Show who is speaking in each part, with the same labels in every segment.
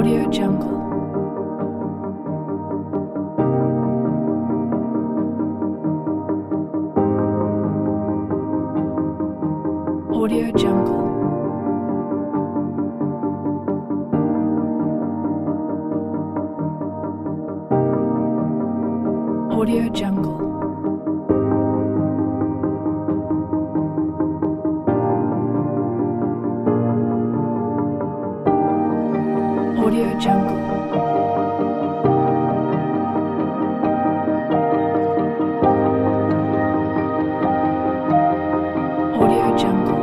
Speaker 1: Audio Jungle. Audio Jungle. Audio Jungle. Audio Jungle. Audio Jungle.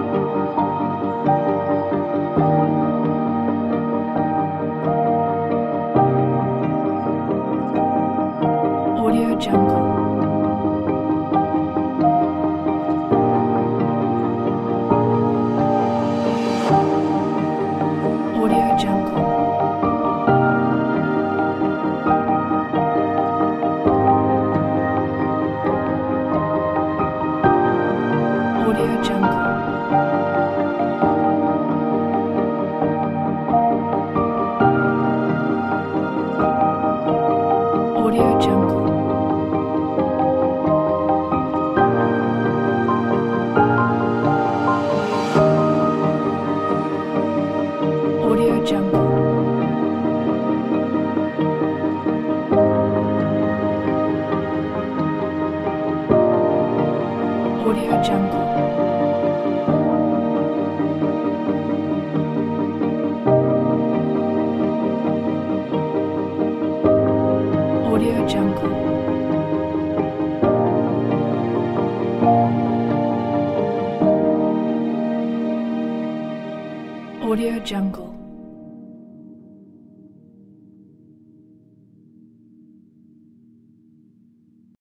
Speaker 1: Audio Jungle. Audio Jungle. Audio Jungle. Audio Jungle. Audio Jungle. Audio Jungle. Audio Jungle. Audio Jungle.